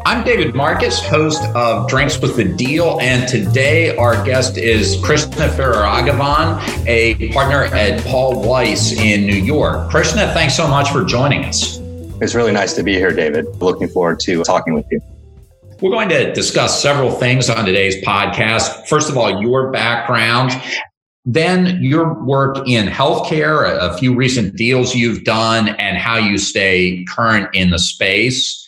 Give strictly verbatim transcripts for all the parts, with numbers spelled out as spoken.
I'm David Marcus, host of Drinks with the Deal, and today our guest is Krishna Fararagavan, a partner at Paul Weiss in New York. Krishna, thanks so much for joining us. It's really nice to be here, David. Looking forward to talking with you. We're going to discuss several things on today's podcast. First of all, your background, then your work in healthcare, a few recent deals you've done, and how you stay current in the space.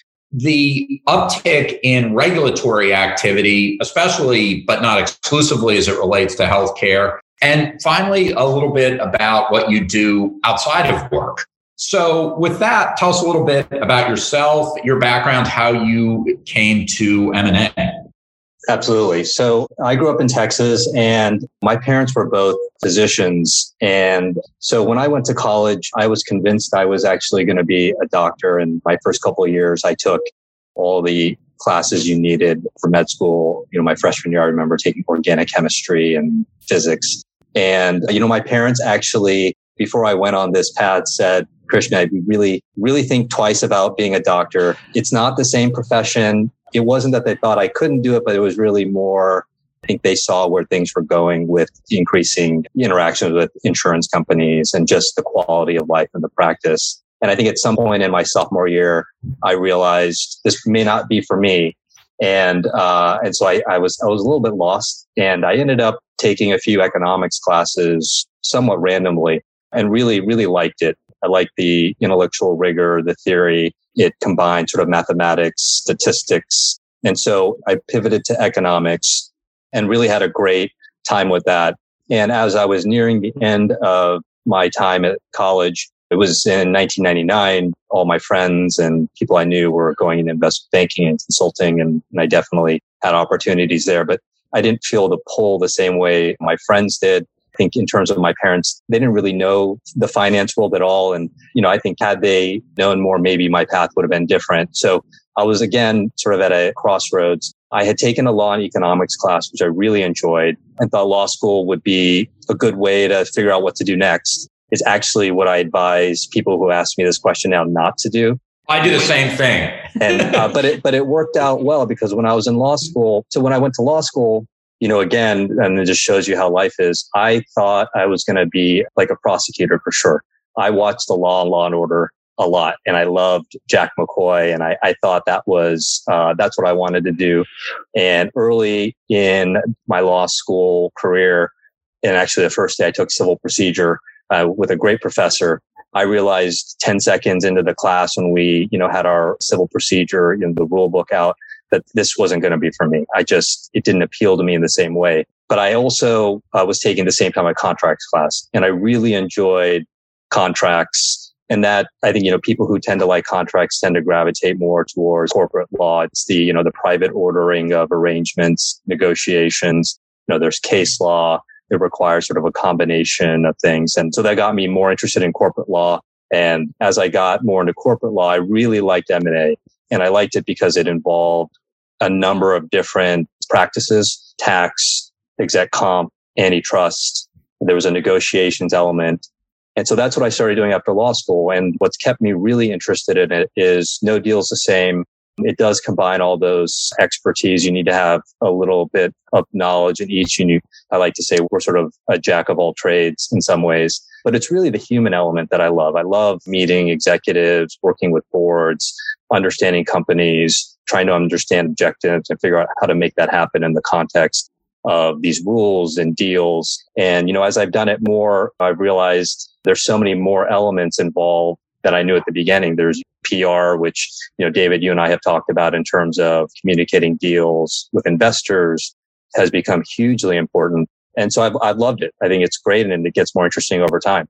The uptick in regulatory activity, especially but not exclusively as it relates to healthcare. And finally, a little bit about what you do outside of work. So with that, tell us a little bit about yourself, your background, how you came to M and A. Absolutely. So I grew up in Texas and my parents were both physicians. And so when I went to college, I was convinced I was actually going to be a doctor. And my first couple of years, I took all the classes you needed for med school. You know, my freshman year, I remember taking organic chemistry and physics. And, you know, my parents actually, before I went on this path, said, Krishna, I really, really think twice about being a doctor. It's not the same profession. It wasn't that they thought I couldn't do it, but it was really more, I think they saw where things were going with increasing interactions with insurance companies and just the quality of life and the practice. And I think at some point in my sophomore year, I realized this may not be for me. And, uh, and so I, I was, I was a little bit lost, and I ended up taking a few economics classes somewhat randomly and really, really liked it. I liked the intellectual rigor, the theory. It combined sort of mathematics, statistics. And so I pivoted to economics and really had a great time with that. And as I was nearing the end of my time at college, it was in nineteen ninety-nine, all my friends and people I knew were going into investment banking and consulting, and, and I definitely had opportunities there. But I didn't feel the pull the same way my friends did. I think in terms of my parents, they didn't really know the finance world at all. And, you know, I think had they known more, maybe my path would have been different. So I was, again, sort of at a crossroads. I had taken a law and economics class, which I really enjoyed, and thought law school would be a good way to figure out what to do next. It's actually what I advise people who ask me this question now not to do. I do the same thing. and uh, but it but it worked out well, because when I was in law school, so when I went to law school, you know, again, and it just shows you how life is. I thought I was going to be like a prosecutor for sure. I watched The Law and Law and Order a lot, and I loved Jack McCoy, and I, I thought that was uh, that's what I wanted to do. And early in my law school career, and actually the first day I took civil procedure uh, with a great professor, I realized ten seconds into the class when we, you know, had our civil procedure, you know, the rule book out, that this wasn't going to be for me. I just, it didn't appeal to me in the same way. But I also uh, was taking the same time a contracts class, and I really enjoyed contracts. And that, I think, you know, people who tend to like contracts tend to gravitate more towards corporate law. It's the, you know, the private ordering of arrangements, negotiations. You know, there's case law. It requires sort of a combination of things. And so that got me more interested in corporate law. And as I got more into corporate law, I really liked M and A. And I liked it because it involved a number of different practices: tax, exec comp, antitrust. There was a negotiations element. And so that's what I started doing after law school. And what's kept me really interested in it is no deal's the same. It does combine all those expertise. You need to have a little bit of knowledge in each. And you, I like to say we're sort of a jack of all trades in some ways, but it's really the human element that I love. I love meeting executives, working with boards, understanding companies, trying to understand objectives and figure out how to make that happen in the context of these rules and deals. And, you know, as I've done it more, I've realized there's so many more elements involved that I knew at the beginning. There's P R, which, you know, David, you and I have talked about in terms of communicating deals with investors, has become hugely important. And so I've, I've loved it. I think it's great, and it gets more interesting over time.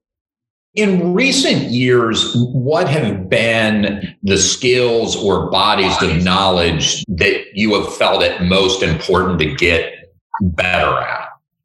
In recent years, what have been the skills or bodies of knowledge that you have felt it most important to get better at?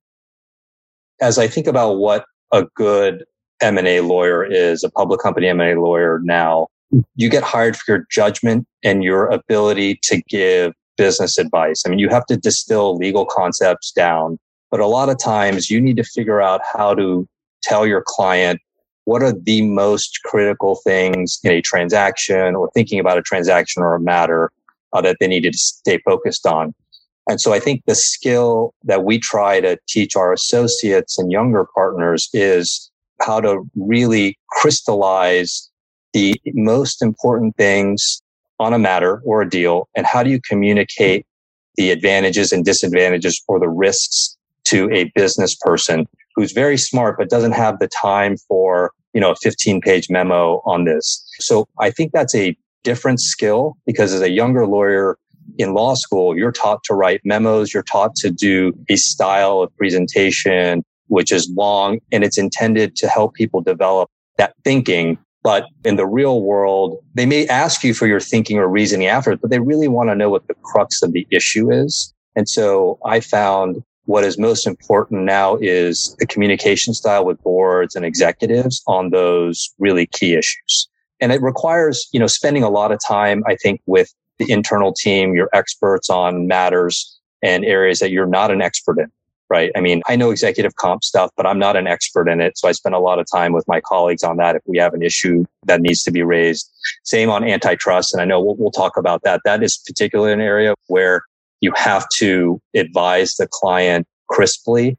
As I think about what a good M and A lawyer is, a public company M and A lawyer now, you get hired for your judgment and your ability to give business advice. I mean, you have to distill legal concepts down, but a lot of times you need to figure out how to tell your client what are the most critical things in a transaction or thinking about a transaction or a matter uh, that they needed to stay focused on. And so I think the skill that we try to teach our associates and younger partners is how to really crystallize the most important things on a matter or a deal, and how do you communicate the advantages and disadvantages or the risks to a business person who's very smart but doesn't have the time for, you know, a fifteen page memo on this. So I think that's a different skill, because as a younger lawyer in law school, you're taught to write memos, you're taught to do a style of presentation which is long, and it's intended to help people develop that thinking. But in the real world, they may ask you for your thinking or reasoning afterwards, but they really want to know what the crux of the issue is. And so I found what is most important now is the communication style with boards and executives on those really key issues. And it requires, you know, spending a lot of time, I think, with the internal team, your experts on matters and areas that you're not an expert in. Right. I mean, I know executive comp stuff, but I'm not an expert in it. So I spend a lot of time with my colleagues on that if we have an issue that needs to be raised. Same on antitrust. And I know we'll, we'll talk about that. That is particularly an area where you have to advise the client crisply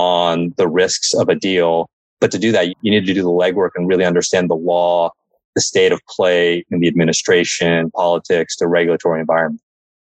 on the risks of a deal. But to do that, you need to do the legwork and really understand the law, the state of play in the administration, politics, the regulatory environment.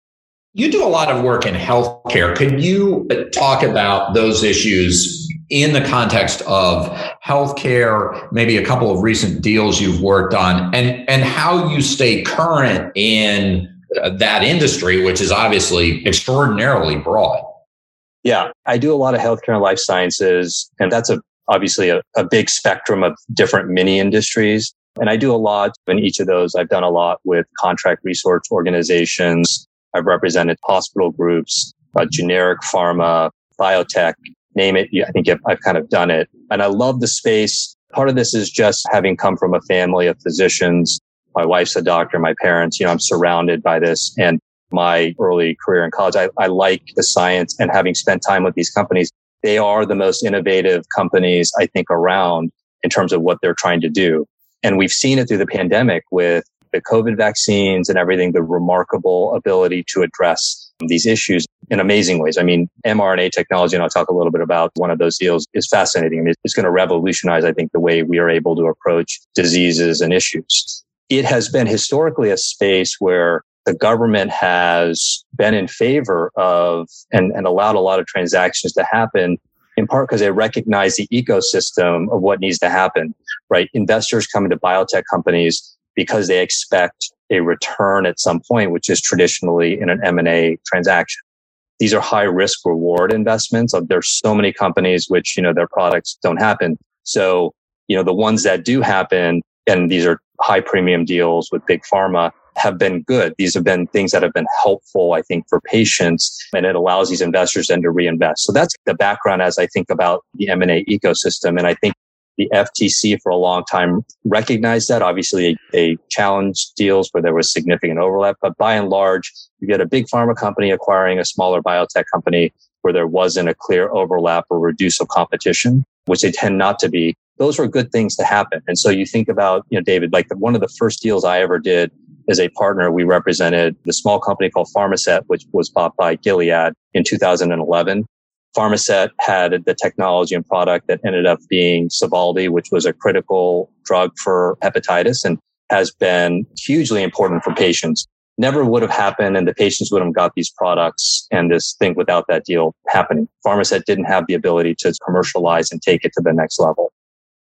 You do a lot of work in healthcare. Could you talk about those issues in the context of healthcare, maybe a couple of recent deals you've worked on, and, and how you stay current in that industry, which is obviously extraordinarily broad? Yeah, I do a lot of healthcare and life sciences, and that's a, obviously a, a big spectrum of different mini industries. And I do a lot in each of those. I've done a lot with contract research organizations. I've represented hospital groups, uh, generic pharma, biotech, name it. I think I've kind of done it. And I love the space. Part of this is just having come from a family of physicians. My wife's a doctor, my parents, you know, I'm surrounded by this. And my early career in college, I, I like the science, and having spent time with these companies, they are the most innovative companies, I think, around in terms of what they're trying to do. And we've seen it through the pandemic with the COVID vaccines and everything, the remarkable ability to address these issues in amazing ways. I mean, mRNA technology, and I'll talk a little bit about one of those deals, is fascinating. I mean, it's going to revolutionize, I think, the way we are able to approach diseases and issues. It has been historically a space where the government has been in favor of and, and allowed a lot of transactions to happen, in part because they recognize the ecosystem of what needs to happen, right? Investors come into biotech companies because they expect a return at some point, which is traditionally in an M and A transaction. These are high risk reward investments. There's so many companies which, you know, their products don't happen. So, you know, the ones that do happen, and these are high premium deals with big pharma, have been good. These have been things that have been helpful, I think, for patients, and it allows these investors then to reinvest. So that's the background as I think about the M and A ecosystem. And I think the F T C for a long time recognized that. Obviously, they challenged deals where there was significant overlap, but by and large, you get a big pharma company acquiring a smaller biotech company where there wasn't a clear overlap or reduce of competition, which they tend not to be. Those were good things to happen. And so you think about, you know, David, like the, one of the first deals I ever did as a partner, we represented the small company called Pharmasset, which was bought by Gilead in two thousand eleven. Pharmasset had the technology and product that ended up being Sovaldi, which was a critical drug for hepatitis and has been hugely important for patients. Never would have happened, and the patients would have got these products and this thing without that deal happening. Pharmasset didn't have the ability to commercialize and take it to the next level.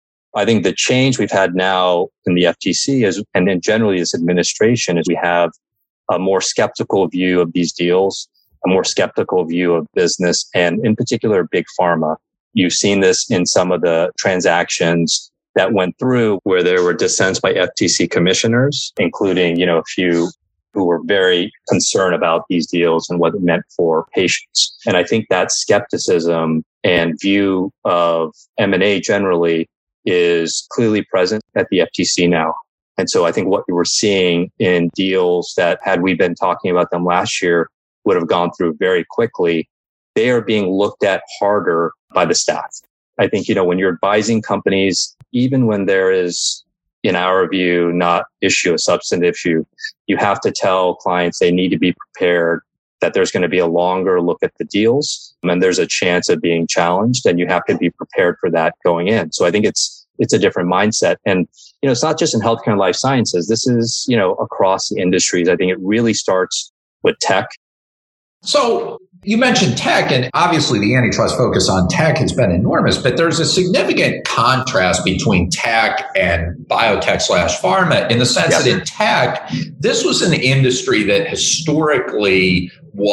I think the change we've had now in the F T C is, and then generally this administration, is we have a more skeptical view of these deals, a more skeptical view of business, and in particular, big pharma. You've seen this in some of the transactions that went through where there were dissents by F T C commissioners, including, you know, a few who were very concerned about these deals and what it meant for patients. And I think that skepticism and view of M and A generally is clearly present at the F T C now. And so I think what we're seeing in deals that, had we been talking about them last year, would have gone through very quickly, they are being looked at harder by the staff. I think, you know, when you're advising companies, even when there is in our view, not issue a substantive issue. You have to tell clients they need to be prepared that there's going to be a longer look at the deals and there's a chance of being challenged, and you have to be prepared for that going in. So I think it's it's a different mindset. And, you know, it's not just in healthcare and life sciences. This is, you know, across the industries. I think it really starts with tech. So you mentioned tech, and obviously the antitrust focus on tech has been enormous, but there's a significant contrast between tech and biotech slash pharma in the sense Yes. that in tech, this was an industry that historically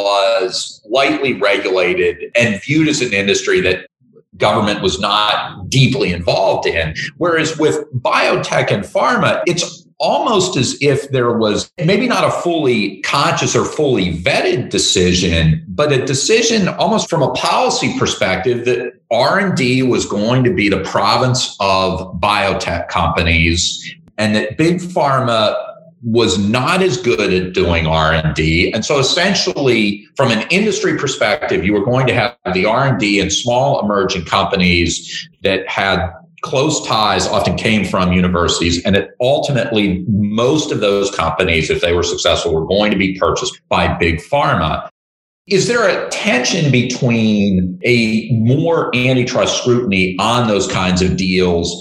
was lightly regulated and viewed as an industry that government was not deeply involved in. Whereas with biotech and pharma, it's almost as if there was maybe not a fully conscious or fully vetted decision, but a decision almost from a policy perspective that R and D was going to be the province of biotech companies, and that big pharma was not as good at doing R and D. And so essentially, from an industry perspective, you were going to have the R and D and small emerging companies that had close ties, often came from universities. And that ultimately, most of those companies, if they were successful, were going to be purchased by big pharma. Is there a tension between a more antitrust scrutiny on those kinds of deals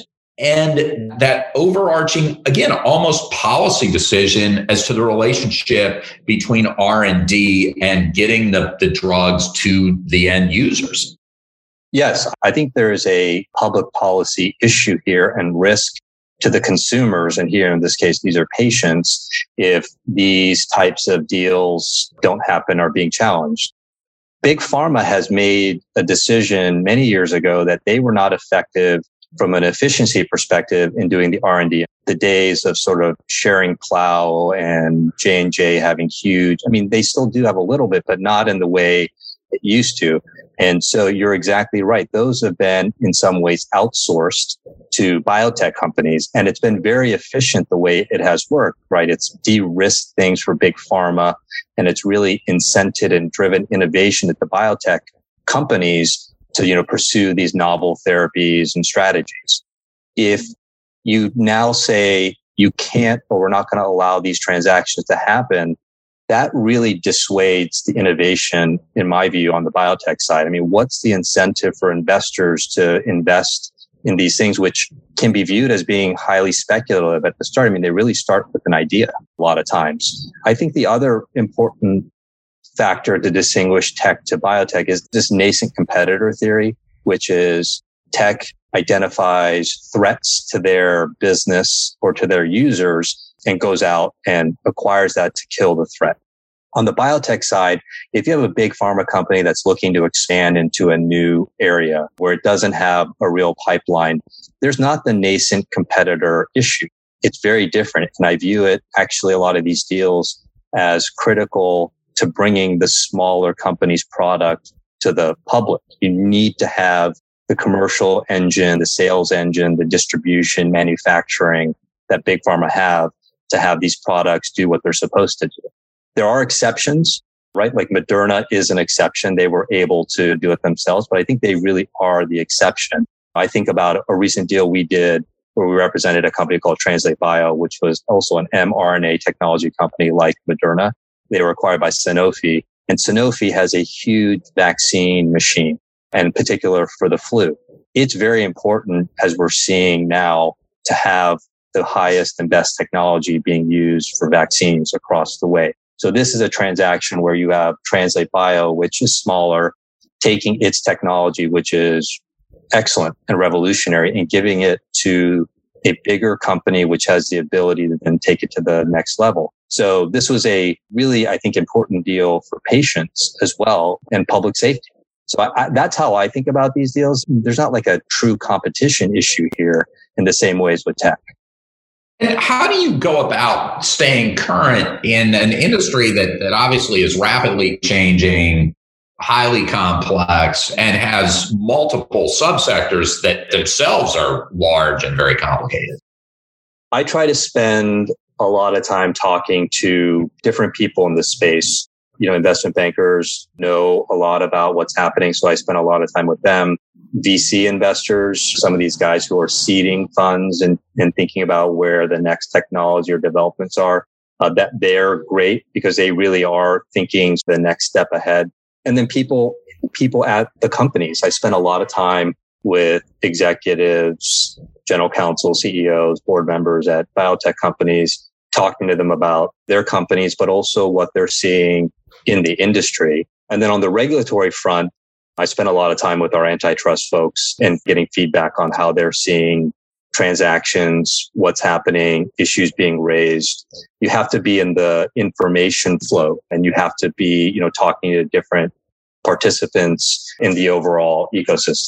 and that overarching, again, almost policy decision as to the relationship between R and D and getting the, the drugs to the end users? Yes, I think there is a public policy issue here and risk to the consumers. And here in this case, these are patients, if these types of deals don't happen or being challenged. Big Pharma has made a decision many years ago that they were not effective from an efficiency perspective in doing the R and D. The days of sort of sharing plow and J and J having huge, I mean, they still do have a little bit, but not in the way it used to. And so you're exactly right. Those have been in some ways outsourced to biotech companies. And it's been very efficient the way it has worked, right? It's de-risked things for big pharma, and it's really incented and driven innovation at the biotech companies to, you know, pursue these novel therapies and strategies. If you now say you can't, or we're not going to allow these transactions to happen, that really dissuades the innovation, in my view, on the biotech side. I mean, what's the incentive for investors to invest in these things, which can be viewed as being highly speculative at the start? I mean, they really start with an idea a lot of times. I think the other important factor to distinguish tech to biotech is this nascent competitor theory, which is tech identifies threats to their business or to their users and goes out and acquires that to kill the threat. On the biotech side, if you have a big pharma company that's looking to expand into a new area where it doesn't have a real pipeline, there's not the nascent competitor issue. It's very different. And I view it, actually, a lot of these deals as critical to bringing the smaller company's product to the public. You need to have the commercial engine, the sales engine, the distribution, manufacturing that big pharma have to have these products do what they're supposed to do. There are exceptions, right? Like Moderna is an exception. They were able to do it themselves, but I think they really are the exception. I think about a recent deal we did where we represented a company called Translate Bio, which was also an mRNA technology company like Moderna. They were acquired by Sanofi, and Sanofi has a huge vaccine machine, and in particular for the flu. It's very important, as we're seeing now, to have the highest and best technology being used for vaccines across the way. So this is a transaction where you have Translate Bio, which is smaller, taking its technology, which is excellent and revolutionary, and giving it to a bigger company, which has the ability to then take it to the next level. So this was a really, I think, important deal for patients as well and public safety. So I, I, that's how I think about these deals. There's not like a true competition issue here in the same way as with tech. And how do you go about staying current in an industry that, that obviously is rapidly changing, highly complex, and has multiple subsectors that themselves are large and very complicated? I try to spend a lot of time talking to different people in the space You know, investment bankers know a lot about what's happening. So I spent a lot of time with them. V C investors, some of these guys who are seeding funds and, and thinking about where the next technology or developments are, uh, that they're great because they really are thinking the next step ahead. And then people, people at the companies. I spent a lot of time with executives, general counsel, C E Os, board members at biotech companies, talking to them about their companies, but also what they're seeing in the industry. And then on the regulatory front, I spent a lot of time with our antitrust folks and getting feedback on how they're seeing transactions, what's happening, issues being raised. You have to be in the information flow and you have to be, you know, talking to different participants in the overall ecosystem.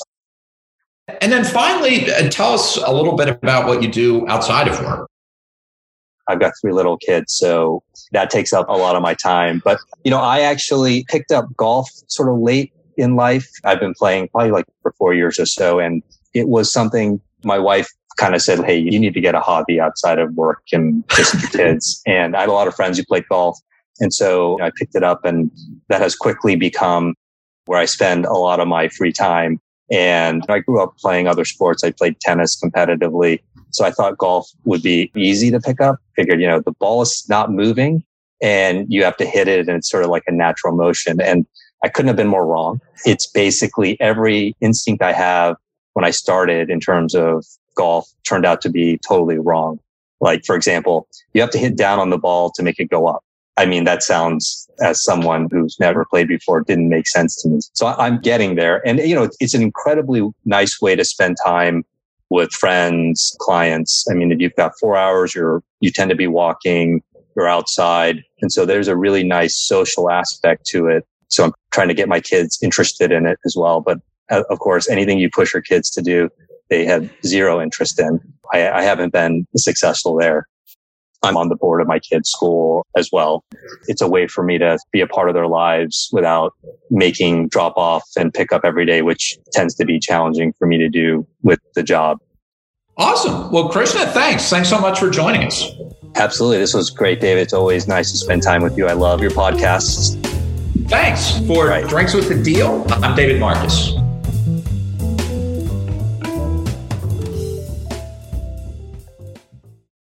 And then finally, uh, tell us a little bit about what you do outside of work. I've got three little kids, so that takes up a lot of my time. But, you know, I actually picked up golf sort of late in life. I've been playing probably like for four years or so. And it was something my wife kind of said, hey, you need to get a hobby outside of work and just your kids. And I had a lot of friends who played golf. And so you know, I picked it up and that has quickly become where I spend a lot of my free time. And I grew up playing other sports. I played tennis competitively. So I thought golf would be easy to pick up. Figured, you know, the ball is not moving and you have to hit it and it's sort of like a natural motion. And I couldn't have been more wrong. It's basically every instinct I have when I started in terms of golf turned out to be totally wrong. Like, for example, you have to hit down on the ball to make it go up. I mean, that sounds, as someone who's never played before, didn't make sense to me. So I'm getting there. And, you know, it's an incredibly nice way to spend time with friends, clients. I mean, if you've got four hours, you're, you tend to be walking, you're outside. And so there's a really nice social aspect to it. So I'm trying to get my kids interested in it as well. But of course, anything you push your kids to do, they have zero interest in. I, I haven't been successful there. I'm on the board of my kids' school as well. It's a way for me to be a part of their lives without making drop off and pick up every day, which tends to be challenging for me to do with the job. Awesome. Well, Krishna, thanks. Thanks so much for joining us. Absolutely. This was great, David. It's always nice to spend time with you. I love your podcasts. Thanks. For right. Drinks with the Deal, I'm David Marcus.